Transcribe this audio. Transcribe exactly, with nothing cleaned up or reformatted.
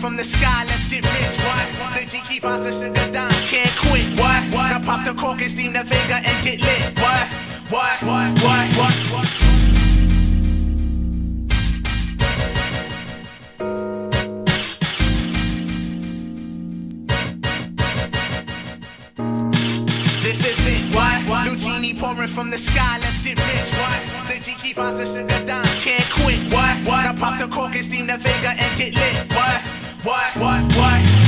from the sky, let's get rich, what? The G keep on the sugar dime, can't quit, what? What? Now pop the cork and steam the finger and get lit, what? What? What? What? What? What? This is it, what? What? Lucini pouring from the sky, let's get rich, what? The G keep on the sugar dime, can't quit, what? What? Now pop the cork and steam the finger and get lit, what? What? What? What?